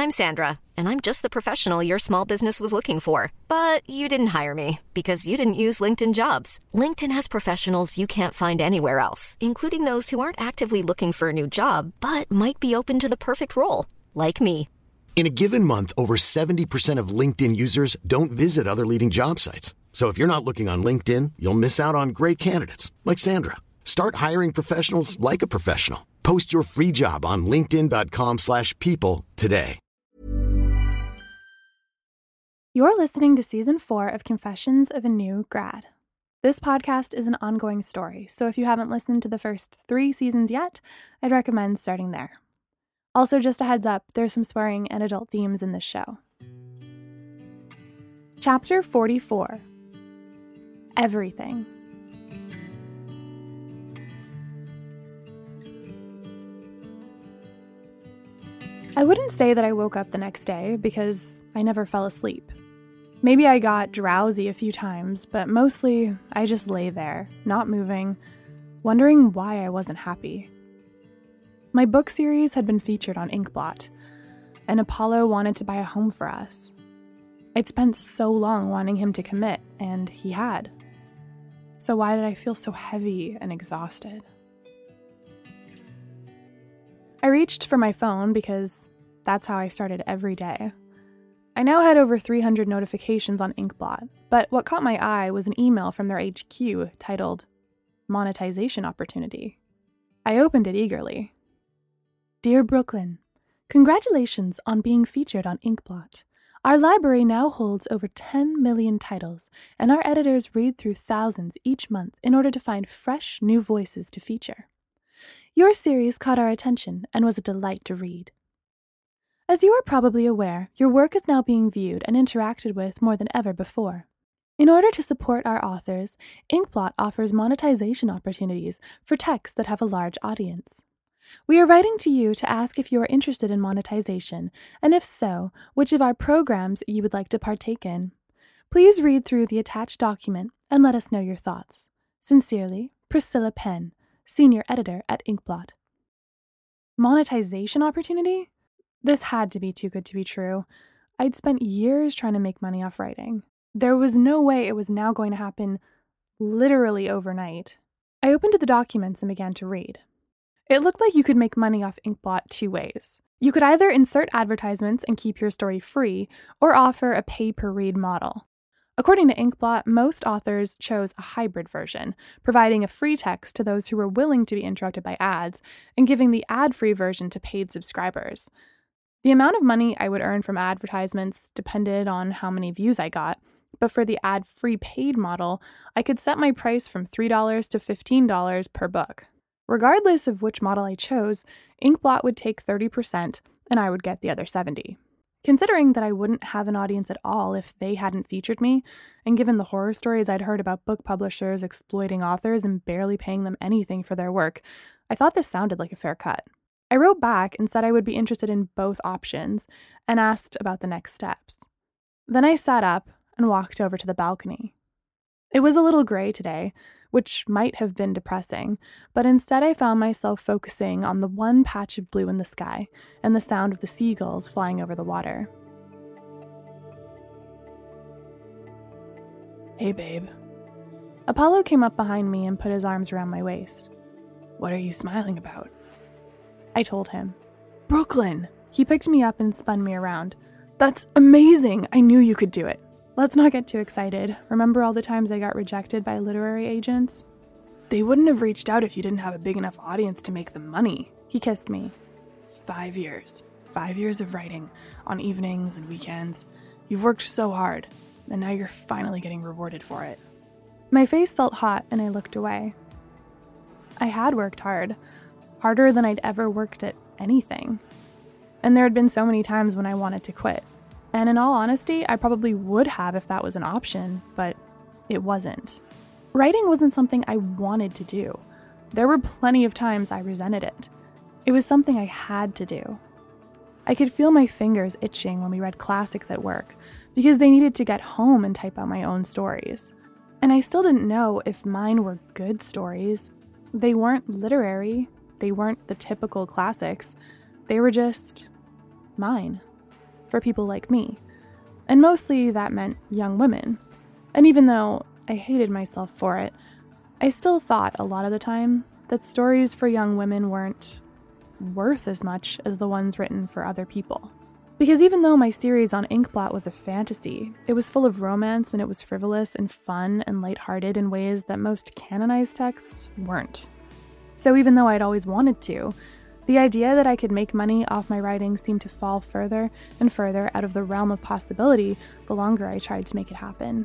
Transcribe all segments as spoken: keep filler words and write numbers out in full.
I'm Sandra, and I'm just the professional your small business was looking for. But you didn't hire me because you didn't use LinkedIn Jobs. LinkedIn has professionals you can't find anywhere else, including those who aren't actively looking for a new job, but might be open to the perfect role, like me. In a given month, over seventy percent of LinkedIn users don't visit other leading job sites. So if you're not looking on LinkedIn, you'll miss out on great candidates like Sandra. Start hiring professionals like a professional. Post your free job on linkedin.com slash people today. You're listening to Season four of Confessions of a New Grad. This podcast is an ongoing story, so if you haven't listened to the first three seasons yet, I'd recommend starting there. Also, just a heads up, there's some swearing and adult themes in this show. Chapter forty-four. Everything. I wouldn't say that I woke up the next day because I never fell asleep. Maybe I got drowsy a few times, but mostly I just lay there, not moving, wondering why I wasn't happy. My book series had been featured on Inkblot, and Apollo wanted to buy a home for us. I'd spent so long wanting him to commit, and he had. So why did I feel so heavy and exhausted? I reached for my phone because that's how I started every day. I now had over three hundred notifications on Inkblot, but what caught my eye was an email from their H Q titled Monetization Opportunity. I opened it eagerly. Dear Brooklyn, congratulations on being featured on Inkblot. Our library now holds over ten million titles, and our editors read through thousands each month in order to find fresh, new voices to feature. Your series caught our attention and was a delight to read. As you are probably aware, your work is now being viewed and interacted with more than ever before. In order to support our authors, Inkblot offers monetization opportunities for texts that have a large audience. We are writing to you to ask if you are interested in monetization, and if so, which of our programs you would like to partake in. Please read through the attached document and let us know your thoughts. Sincerely, Priscilla Penn, Senior Editor at Inkblot. Monetization opportunity? This had to be too good to be true. I'd spent years trying to make money off writing. There was no way it was now going to happen literally overnight. I opened the documents and began to read. It looked like you could make money off Inkblot two ways. You could either insert advertisements and keep your story free, or offer a pay-per-read model. According to Inkblot, most authors chose a hybrid version, providing a free text to those who were willing to be interrupted by ads, and giving the ad-free version to paid subscribers. The amount of money I would earn from advertisements depended on how many views I got, but for the ad-free paid model, I could set my price from three dollars to fifteen dollars per book. Regardless of which model I chose, Inkblot would take thirty percent and I would get the other seventy percent. Considering that I wouldn't have an audience at all if they hadn't featured me, and given the horror stories I'd heard about book publishers exploiting authors and barely paying them anything for their work, I thought this sounded like a fair cut. I wrote back and said I would be interested in both options and asked about the next steps. Then I sat up and walked over to the balcony. It was a little gray today, which might have been depressing, but instead I found myself focusing on the one patch of blue in the sky and the sound of the seagulls flying over the water. Hey, babe. Apollo came up behind me and put his arms around my waist. What are you smiling about? I told him. Brooklyn! He picked me up and spun me around. That's amazing! I knew you could do it. Let's not get too excited. Remember all the times I got rejected by literary agents? They wouldn't have reached out if you didn't have a big enough audience to make them money. He kissed me. Five years. Five years of writing, on evenings and weekends. You've worked so hard, and now you're finally getting rewarded for it. My face felt hot, and I looked away. I had worked hard. Harder than I'd ever worked at anything. And there had been so many times when I wanted to quit. And in all honesty, I probably would have if that was an option, but it wasn't. Writing wasn't something I wanted to do. There were plenty of times I resented it. It was something I had to do. I could feel my fingers itching when we read classics at work, because they needed to get home and type out my own stories. And I still didn't know if mine were good stories. They weren't literary. They weren't the typical classics. They were just mine. for people like me. And mostly that meant young women. And even though I hated myself for it, I still thought a lot of the time that stories for young women weren't worth as much as the ones written for other people. Because even though my series on Inkblot was a fantasy, it was full of romance and it was frivolous and fun and lighthearted in ways that most canonized texts weren't. So even though I'd always wanted to, the idea that I could make money off my writing seemed to fall further and further out of the realm of possibility the longer I tried to make it happen.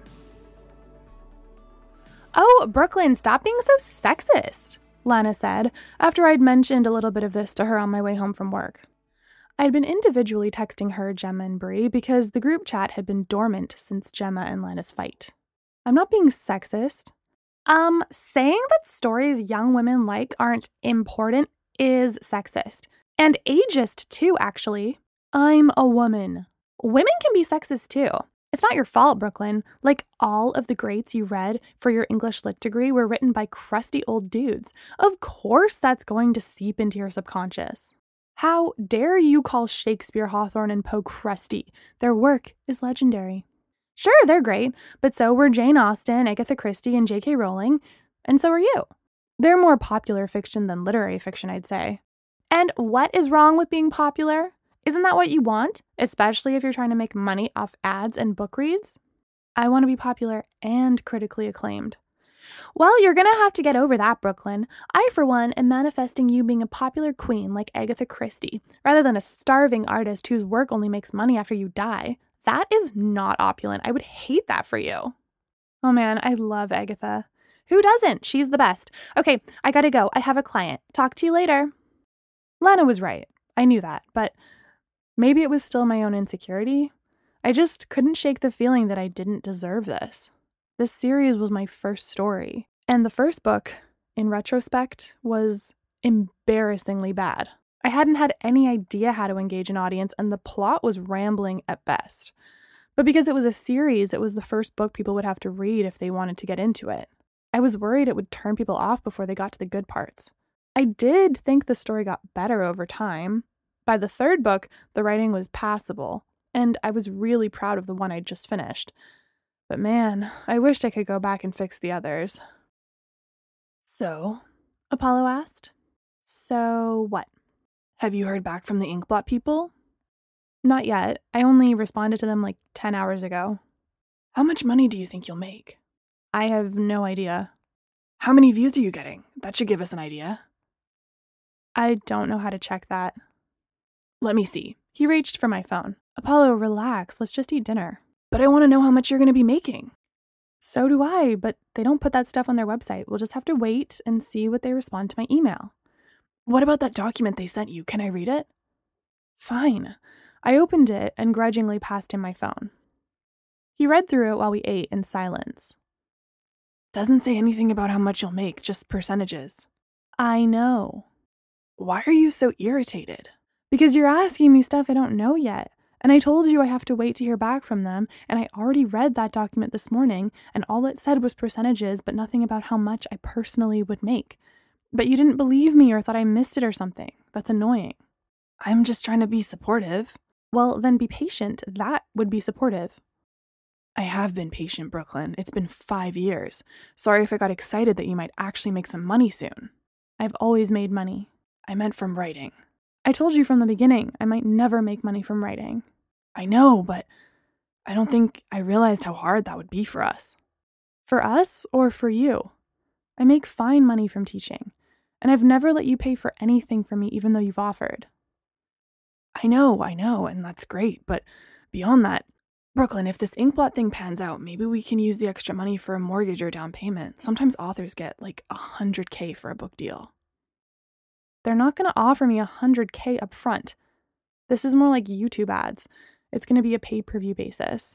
"Oh, Brooklyn, stop being so sexist," Lana said, after I'd mentioned a little bit of this to her on my way home from work. I'd been individually texting her, Gemma, and Brie because the group chat had been dormant since Gemma and Lana's fight. "I'm not being sexist. Um, saying that stories young women like aren't important is sexist. And ageist, too, actually. I'm a woman. Women can be sexist, too. It's not your fault, Brooklyn. Like, all of the greats you read for your English Lit degree were written by crusty old dudes. Of course that's going to seep into your subconscious. How dare you call Shakespeare, Hawthorne, and Poe crusty? Their work is legendary. Sure, they're great, but so were Jane Austen, Agatha Christie, and J K Rowling, and so are you. They're more popular fiction than literary fiction, I'd say. And what is wrong with being popular? Isn't that what you want? Especially if you're trying to make money off ads and book reads? I want to be popular and critically acclaimed. Well, you're going to have to get over that, Brooklyn. I, for one, am manifesting you being a popular queen like Agatha Christie, rather than a starving artist whose work only makes money after you die. That is not opulent. I would hate that for you. Oh man, I love Agatha. Who doesn't? She's the best. Okay, I gotta go. I have a client. Talk to you later. Lana was right. I knew that, but maybe it was still my own insecurity. I just couldn't shake the feeling that I didn't deserve this. This series was my first story, and the first book, in retrospect, was embarrassingly bad. I hadn't had any idea how to engage an audience, and the plot was rambling at best. But because it was a series, it was the first book people would have to read if they wanted to get into it. I was worried it would turn people off before they got to the good parts. I did think the story got better over time. By the third book, the writing was passable, and I was really proud of the one I'd just finished. But man, I wished I could go back and fix the others. So, Apollo asked, so what? Have you heard back from the Inkblot people? Not yet. I only responded to them like ten hours ago. How much money do you think you'll make? I have no idea. How many views are you getting? That should give us an idea. I don't know how to check that. Let me see. He reached for my phone. Apollo, relax. Let's just eat dinner. But I want to know how much you're going to be making. So do I, but they don't put that stuff on their website. We'll just have to wait and see what they respond to my email. What about that document they sent you? Can I read it? Fine. I opened it and grudgingly passed him my phone. He read through it while we ate in silence. Doesn't say anything about how much you'll make, just percentages. I know. Why are you so irritated? Because you're asking me stuff I don't know yet. And I told you I have to wait to hear back from them, and I already read that document this morning, and all it said was percentages, but nothing about how much I personally would make. But you didn't believe me or thought I missed it or something. That's annoying. I'm just trying to be supportive. Well, then be patient. That would be supportive. I have been patient, Brooklyn. It's been five years. Sorry if I got excited that you might actually make some money soon. I've always made money. I meant from writing. I told you from the beginning I might never make money from writing. I know, but I don't think I realized how hard that would be for us. For us or for you? I make fine money from teaching, and I've never let you pay for anything for me even though you've offered. I know, I know, and that's great, but beyond that, Brooklyn, if this Inkblot thing pans out, maybe we can use the extra money for a mortgage or down payment. Sometimes authors get like one hundred K for a book deal. They're not going to offer me one hundred K up front. This is more like YouTube ads. It's going to be a pay-per-view basis.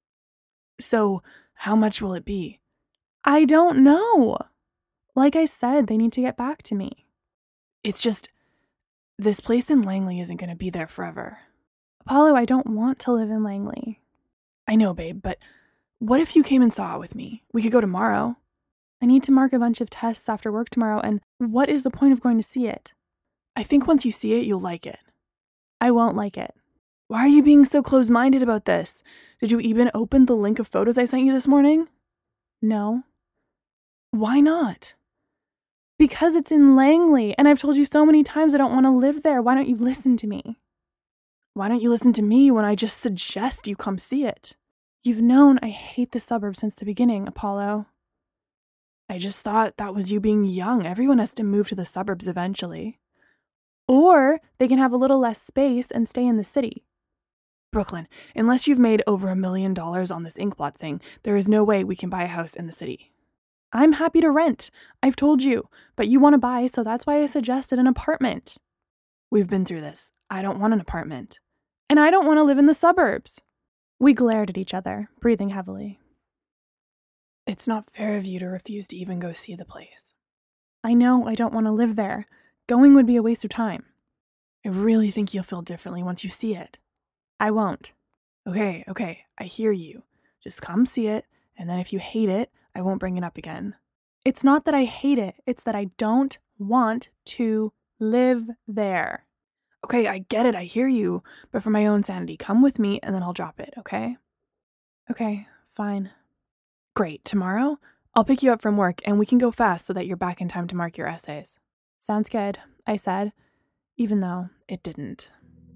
So, how much will it be? I don't know. Like I said, they need to get back to me. It's just, this place in Langley isn't going to be there forever. Apollo, I don't want to live in Langley. I know, babe, but what if you came and saw it with me? We could go tomorrow. I need to mark a bunch of tests after work tomorrow, and what is the point of going to see it? I think once you see it, you'll like it. I won't like it. Why are you being so close-minded about this? Did you even open the link of photos I sent you this morning? No. Why not? Because it's in Langley, and I've told you so many times I don't want to live there. Why don't you listen to me? Why don't you listen to me when I just suggest you come see it? You've known I hate the suburbs since the beginning, Apollo. I just thought that was you being young. Everyone has to move to the suburbs eventually. Or they can have a little less space and stay in the city. Brooklyn, unless you've made over a million dollars on this inkblot thing, there is no way we can buy a house in the city. I'm happy to rent. I've told you, but you want to buy, so that's why I suggested an apartment. We've been through this. I don't want an apartment. And I don't want to live in the suburbs. We glared at each other, breathing heavily. It's not fair of you to refuse to even go see the place. I know I don't want to live there. Going would be a waste of time. I really think you'll feel differently once you see it. I won't. Okay, okay, I hear you. Just come see it, and then if you hate it, I won't bring it up again. It's not that I hate it, it's that I don't want to live there. Okay, I get it, I hear you, but for my own sanity, come with me and then I'll drop it, okay? Okay, fine. Great, tomorrow, I'll pick you up from work and we can go fast so that you're back in time to mark your essays. Sounds good, I said, even though it didn't.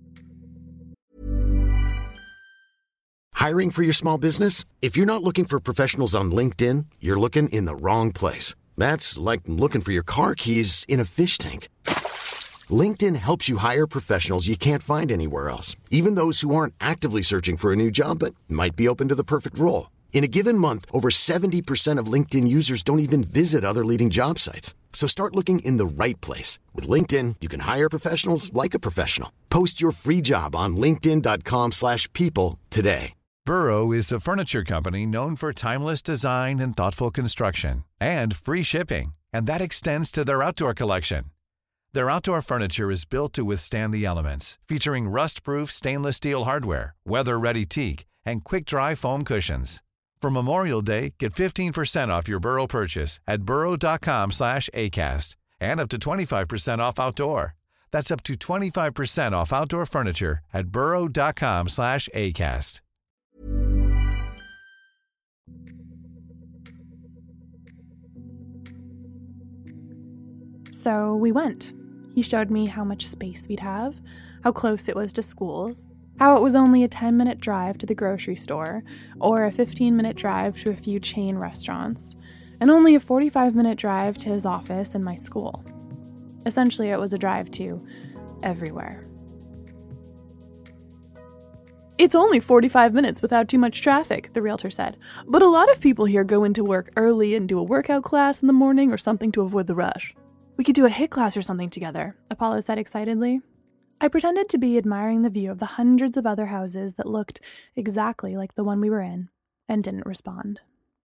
Hiring for your small business? If you're not looking for professionals on LinkedIn, you're looking in the wrong place. That's like looking for your car keys in a fish tank. LinkedIn helps you hire professionals you can't find anywhere else, even those who aren't actively searching for a new job but might be open to the perfect role. In a given month, over seventy percent of LinkedIn users don't even visit other leading job sites. So start looking in the right place. With LinkedIn, you can hire professionals like a professional. Post your free job on linkedin.com slash people today. Burrow is a furniture company known for timeless design and thoughtful construction and free shipping, and that extends to their outdoor collection. Their outdoor furniture is built to withstand the elements, featuring rust-proof stainless steel hardware, weather-ready teak, and quick-dry foam cushions. For Memorial Day, get fifteen percent off your Burrow purchase at burrow.com slash ACAST and up to twenty-five percent off outdoor. That's up to twenty-five percent off outdoor furniture at burrow.com slash ACAST. So we went. He showed me how much space we'd have, how close it was to schools, how it was only a ten-minute drive to the grocery store, or a fifteen-minute drive to a few chain restaurants, and only a forty-five-minute drive to his office and my school. Essentially, it was a drive to everywhere. It's only forty-five minutes without too much traffic, the realtor said, but a lot of people here go into work early and do a workout class in the morning or something to avoid the rush. We could do a HIIT class or something together, Apollo said excitedly. I pretended to be admiring the view of the hundreds of other houses that looked exactly like the one we were in, and didn't respond.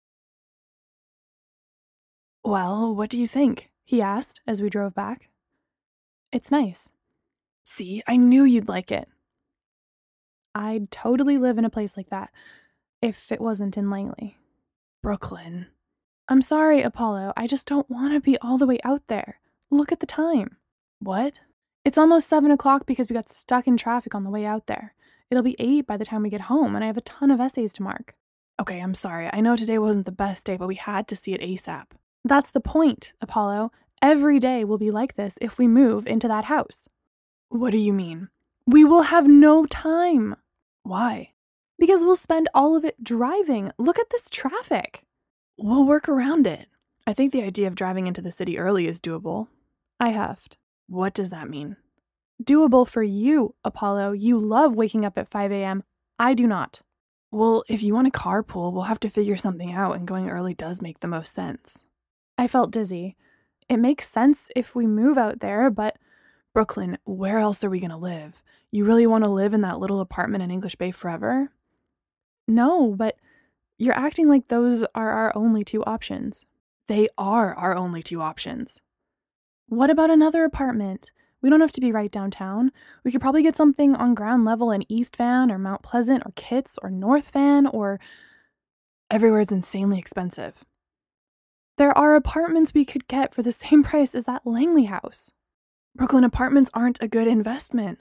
Well, what do you think? He asked as we drove back. It's nice. See, I knew you'd like it. I'd totally live in a place like that, if it wasn't in Langley. Brooklyn. I'm sorry, Apollo, I just don't want to be all the way out there. Look at the time. What? It's almost seven o'clock because we got stuck in traffic on the way out there. It'll be eight by the time we get home, and I have a ton of essays to mark. Okay, I'm sorry. I know today wasn't the best day, but we had to see it ASAP. That's the point, Apollo. Every day will be like this if we move into that house. What do you mean? We will have no time. Why? Because we'll spend all of it driving. Look at this traffic. We'll work around it. I think the idea of driving into the city early is doable. I huffed. What does that mean? Doable for you, Apollo. You love waking up at five a.m. I do not. Well, if you want a carpool, we'll have to figure something out, and going early does make the most sense. I felt dizzy. It makes sense if we move out there, but Brooklyn, where else are we going to live? You really want to live in that little apartment in English Bay forever? No, but you're acting like those are our only two options. They are our only two options. What about another apartment? We don't have to be right downtown. We could probably get something on ground level in East Van or Mount Pleasant or Kitts or North Van or... Everywhere is insanely expensive. There are apartments we could get for the same price as that Langley house. Brooklyn apartments aren't a good investment.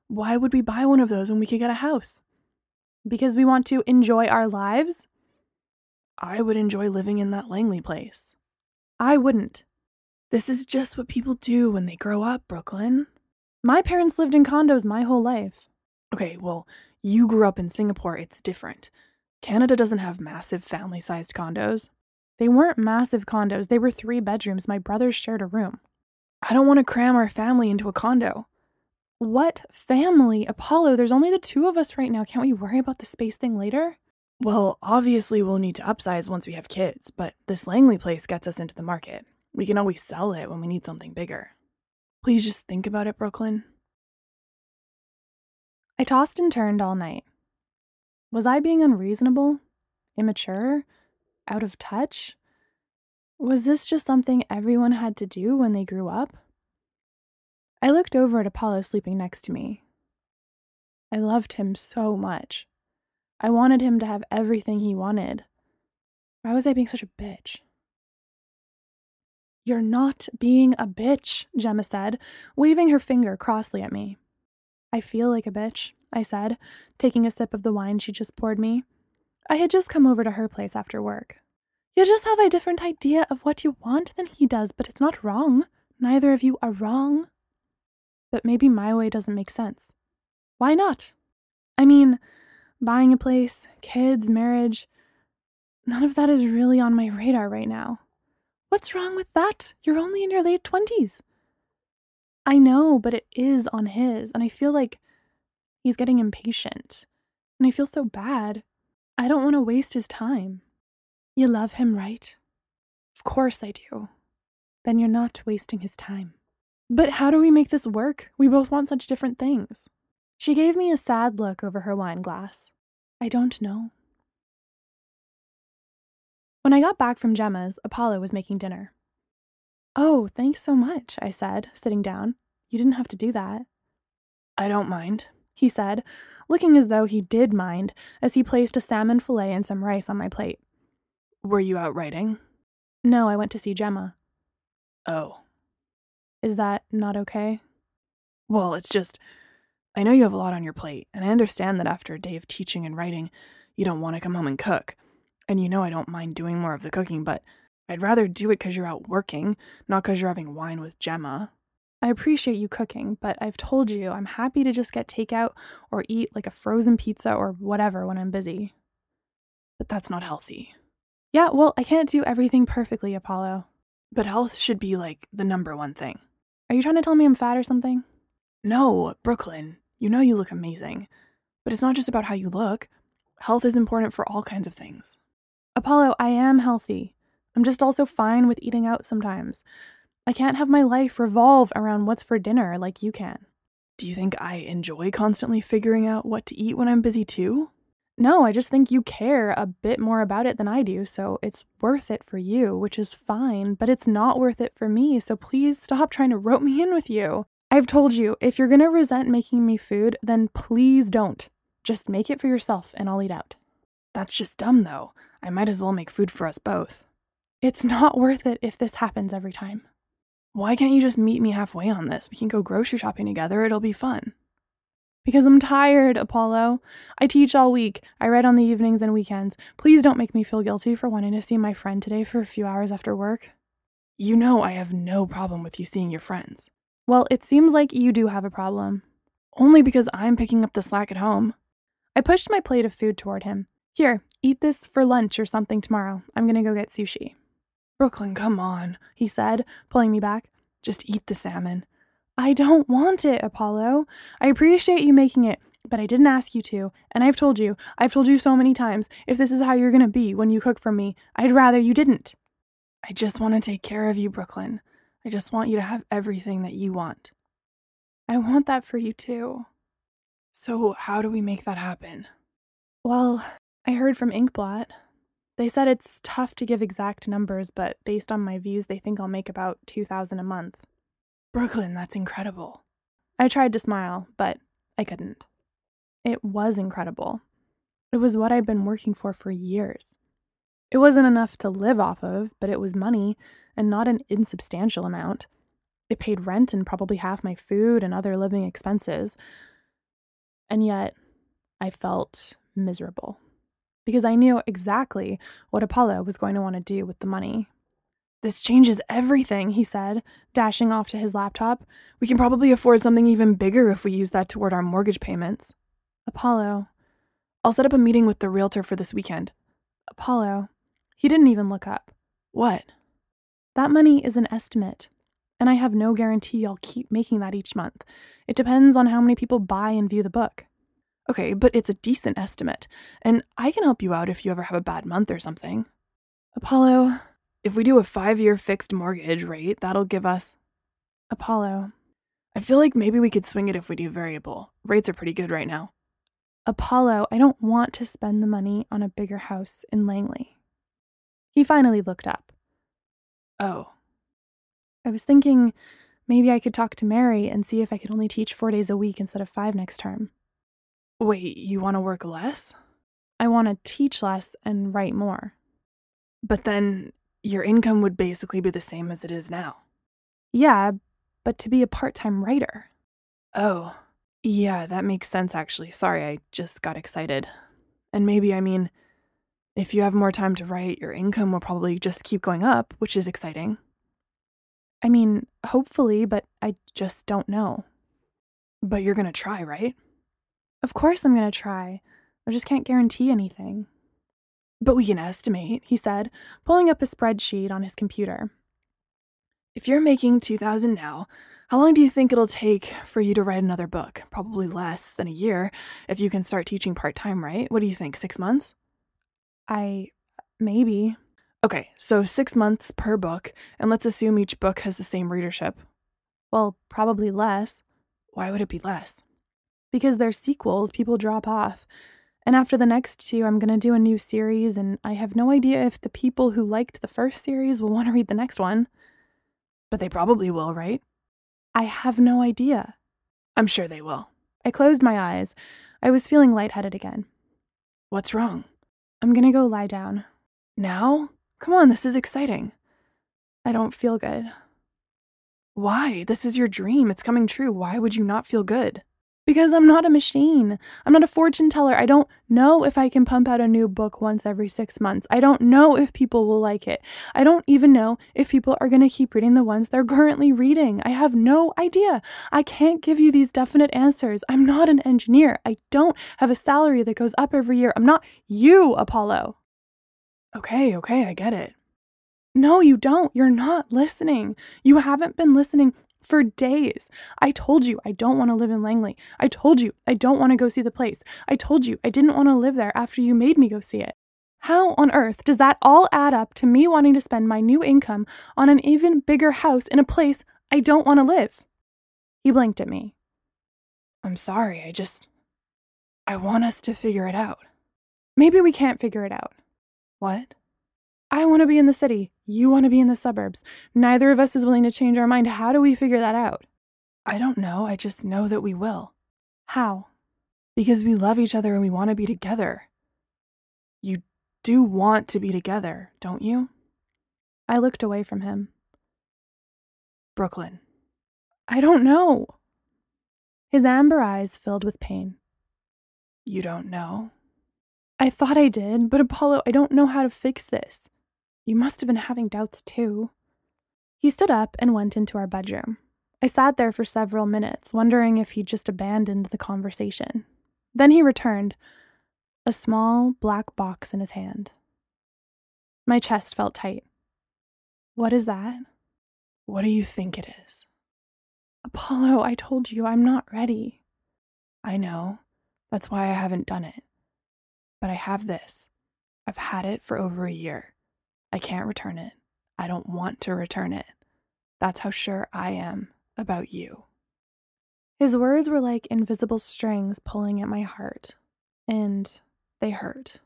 Why would we buy one of those when we could get a house? Because we want to enjoy our lives? I would enjoy living in that Langley place. I wouldn't. This is just what people do when they grow up, Brooklyn. My parents lived in condos my whole life. Okay, well, you grew up in Singapore, it's different. Canada doesn't have massive family-sized condos. They weren't massive condos, they were three bedrooms. My brothers shared a room. I don't want to cram our family into a condo. What family? Apollo, there's only the two of us right now. Can't we worry about the space thing later? Well, obviously we'll need to upsize once we have kids, but this Langley place gets us into the market. We can always sell it when we need something bigger. Please just think about it, Brooklyn. I tossed and turned all night. Was I being unreasonable? Immature? Out of touch? Was this just something everyone had to do when they grew up? I looked over at Apollo sleeping next to me. I loved him so much. I wanted him to have everything he wanted. Why was I being such a bitch? You're not being a bitch, Gemma said, waving her finger crossly at me. I feel like a bitch, I said, taking a sip of the wine she just poured me. I had just come over to her place after work. You just have a different idea of what you want than he does, but it's not wrong. Neither of you are wrong. But maybe my way doesn't make sense. Why not? I mean, buying a place, kids, marriage, none of that is really on my radar right now. What's wrong with that? You're only in your late twenties. I know, but it is on his, and I feel like he's getting impatient. And I feel so bad. I don't want to waste his time. You love him, right? Of course I do. Then you're not wasting his time. But how do we make this work? We both want such different things. She gave me a sad look over her wine glass. I don't know. When I got back from Gemma's, Apollo was making dinner. Oh, thanks so much, I said, sitting down. You didn't have to do that. I don't mind, he said, looking as though he did mind as he placed a salmon fillet and some rice on my plate. Were you out writing? No, I went to see Gemma. Oh. Is that not okay? Well, it's just, I know you have a lot on your plate, and I understand that after a day of teaching and writing, you don't want to come home and cook. And you know I don't mind doing more of the cooking, but I'd rather do it because you're out working, not because you're having wine with Gemma. I appreciate you cooking, but I've told you I'm happy to just get takeout or eat like a frozen pizza or whatever when I'm busy. But that's not healthy. Yeah, well, I can't do everything perfectly, Apollo. But health should be like the number one thing. Are you trying to tell me I'm fat or something? No, Brooklyn, you know you look amazing. But it's not just about how you look. Health is important for all kinds of things. Apollo, I am healthy. I'm just also fine with eating out sometimes. I can't have my life revolve around what's for dinner like you can. Do you think I enjoy constantly figuring out what to eat when I'm busy too? No, I just think you care a bit more about it than I do, so it's worth it for you, which is fine, but it's not worth it for me, so please stop trying to rope me in with you. I've told you, if you're gonna resent making me food, then please don't. Just make it for yourself and I'll eat out. That's just dumb though. I might as well make food for us both. It's not worth it if this happens every time. Why can't you just meet me halfway on this? We can go grocery shopping together, it'll be fun. Because I'm tired, Apollo. I teach all week. I write on the evenings and weekends. Please don't make me feel guilty for wanting to see my friend today for a few hours after work. You know I have no problem with you seeing your friends. Well, it seems like you do have a problem. Only because I'm picking up the slack at home. I pushed my plate of food toward him. Here, eat this for lunch or something tomorrow. I'm gonna go get sushi. Brooklyn, come on, he said, pulling me back. Just eat the salmon. I don't want it, Apollo. I appreciate you making it, but I didn't ask you to, and I've told you, I've told you so many times, if this is how you're gonna be when you cook for me, I'd rather you didn't. I just want to take care of you, Brooklyn. I just want you to have everything that you want. I want that for you too. So how do we make that happen? Well, I heard from Inkblot. They said it's tough to give exact numbers, but based on my views, they think I'll make about two thousand dollars a month. Brooklyn, that's incredible. I tried to smile, but I couldn't. It was incredible. It was what I'd been working for for years. It wasn't enough to live off of, but it was money, and not an insubstantial amount. It paid rent and probably half my food and other living expenses. And yet, I felt miserable because I knew exactly what Apollo was going to want to do with the money. "This changes everything," he said, dashing off to his laptop. "We can probably afford something even bigger if we use that toward our mortgage payments." "Apollo, I'll set up a meeting with the realtor for this weekend." "Apollo," he didn't even look up. "What?" "That money is an estimate, and I have no guarantee I'll keep making that each month. It depends on how many people buy and view the book." "Okay, but it's a decent estimate, and I can help you out if you ever have a bad month or something." "Apollo, if we do a five-year fixed mortgage rate, that'll give us..." "Apollo, I feel like maybe we could swing it if we do variable. Rates are pretty good right now." "Apollo, I don't want to spend the money on a bigger house in Langley." He finally looked up. "Oh." "I was thinking maybe I could talk to Mary and see if I could only teach four days a week instead of five next term." "Wait, you want to work less?" "I want to teach less and write more." "But then your income would basically be the same as it is now." "Yeah, but to be a part-time writer." "Oh, yeah, that makes sense actually. Sorry, I just got excited. And maybe, I mean, if you have more time to write, your income will probably just keep going up, which is exciting." "I mean, hopefully, but I just don't know." "But you're gonna try, right?" "Of course I'm gonna try. I just can't guarantee anything." "But we can estimate," he said, pulling up a spreadsheet on his computer. "If you're making two thousand dollars now, how long do you think it'll take for you to write another book? Probably less than a year if you can start teaching part-time, right? What do you think, six months?" I... maybe. "Okay, so six months per book, and let's assume each book has the same readership." "Well, probably less." "Why would it be less?" "Because they're sequels, people drop off. And after the next two, I'm going to do a new series, and I have no idea if the people who liked the first series will want to read the next one." "But they probably will, right?" "I have no idea." "I'm sure they will." I closed my eyes. I was feeling lightheaded again. "What's wrong?" "I'm going to go lie down." "Now? Come on, this is exciting." "I don't feel good." "Why? This is your dream. It's coming true. Why would you not feel good?" "Because I'm not a machine. I'm not a fortune teller. I don't know if I can pump out a new book once every six months. I don't know if people will like it. I don't even know if people are going to keep reading the ones they're currently reading. I have no idea. I can't give you these definite answers. I'm not an engineer. I don't have a salary that goes up every year. I'm not you, Apollo." "Okay, okay, I get it." "No, you don't. You're not listening. You haven't been listening for days. I told you I don't want to live in Langley. I told you I don't want to go see the place. I told you I didn't want to live there after you made me go see it. How on earth does that all add up to me wanting to spend my new income on an even bigger house in a place I don't want to live?" He blinked at me. "I'm sorry, I just... I want us to figure it out." "Maybe we can't figure it out." "What?" "I want to be in the city. You want to be in the suburbs. Neither of us is willing to change our mind. How do we figure that out?" "I don't know. I just know that we will." "How?" "Because we love each other and we want to be together." "You do want to be together, don't you?" I looked away from him. "Brooklyn." "I don't know." His amber eyes filled with pain. "You don't know?" "I thought I did, but Apollo, I don't know how to fix this. You must have been having doubts too." He stood up and went into our bedroom. I sat there for several minutes, wondering if he'd just abandoned the conversation. Then he returned, a small black box in his hand. My chest felt tight. "What is that?" "What do you think it is?" "Apollo, I told you I'm not ready." "I know. That's why I haven't done it. But I have this. I've had it for over a year. I can't return it. I don't want to return it. That's how sure I am about you." His words were like invisible strings pulling at my heart, and they hurt.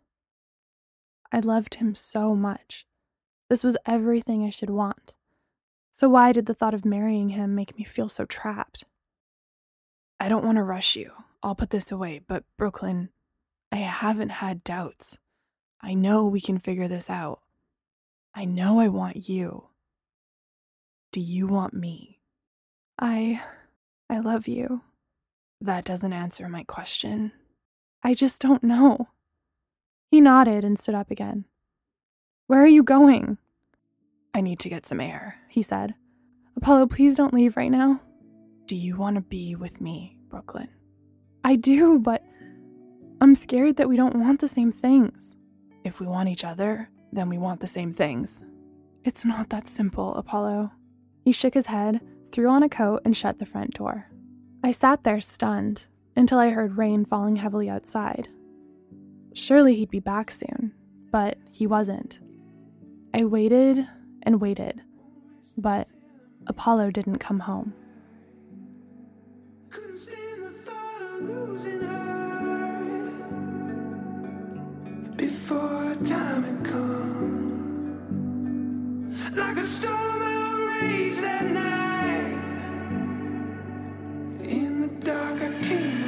I loved him so much. This was everything I should want. So why did the thought of marrying him make me feel so trapped? "I don't want to rush you. I'll put this away, but Brooklyn, I haven't had doubts. I know we can figure this out. I know I want you. Do you want me?" I... I love you. That doesn't answer my question. I just don't know. He nodded and stood up again. Where are you going? I need to get some air, he said. Apollo, please don't leave right now. Do you want to be with me, Brooklyn? I do, but I'm scared that we don't want the same things. If we want each other, then we want the same things. It's not that simple, Apollo. He shook his head, threw on a coat, and shut the front door. I sat there stunned until I heard rain falling heavily outside. Surely he'd be back soon, but he wasn't. I waited and waited, but Apollo didn't come home. Couldn't stand the thought of losing her before time had come. Like a storm outraged that night. In the dark I came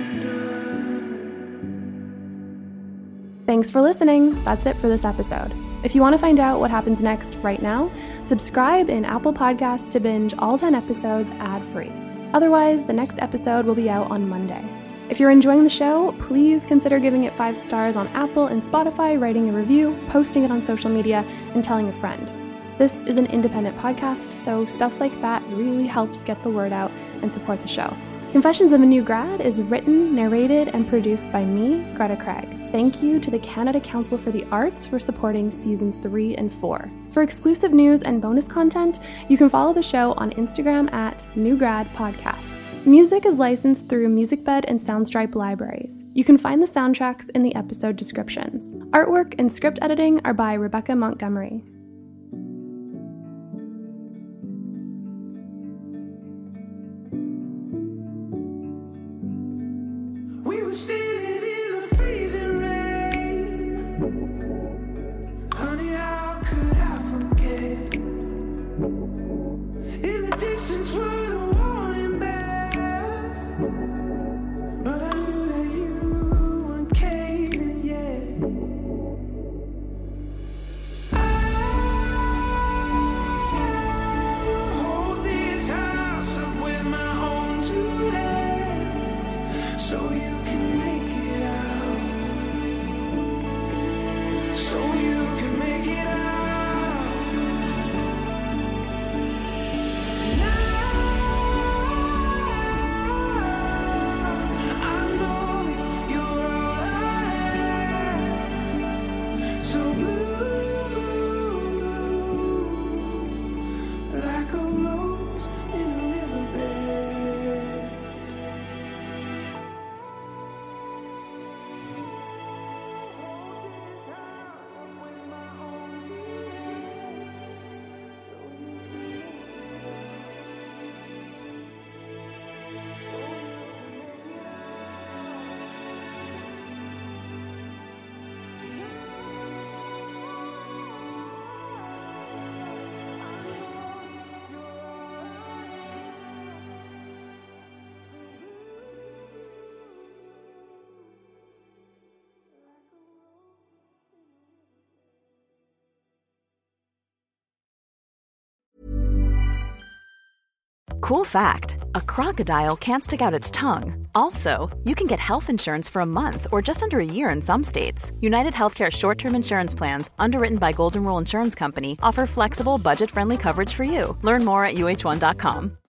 undone. Thanks for listening. That's it for this episode. If you want to find out what happens next right now, subscribe in Apple Podcasts to binge all ten episodes ad-free. Otherwise, the next episode will be out on Monday. If you're enjoying the show, please consider giving it five stars on Apple and Spotify, writing a review, posting it on social media, and telling a friend. This is an independent podcast, so stuff like that really helps get the word out and support the show. Confessions of a New Grad is written, narrated, and produced by me, Greta Craig. Thank you to the Canada Council for the Arts for supporting seasons three and four. For exclusive news and bonus content, you can follow the show on Instagram at New Grad Podcast. Music is licensed through MusicBed and Soundstripe libraries. You can find the soundtracks in the episode descriptions. Artwork and script editing are by Rebecca Montgomery. We were standing in the freezing rain. Honey, how could I forget? In the distance were the warning bells, but I knew that you weren't caving yet. I hold this house up with my own two hands, so you can make it out. So you can make it out. I know that you're all I have. So blue, blue, like a rose in a riverbed. Cool fact, a crocodile can't stick out its tongue. Also, you can get health insurance for a month or just under a year in some states. United Healthcare short-term insurance plans, underwritten by Golden Rule Insurance Company, offer flexible, budget-friendly coverage for you. Learn more at U H one dot com.